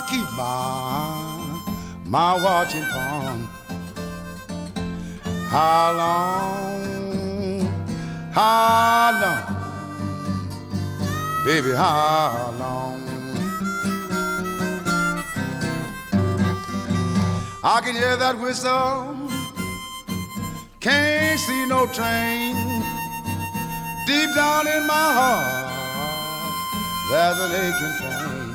keep my watching on. How long, baby, how long? I can hear that whistle, can't see no train. Deep down in my heart, there's an aching pain.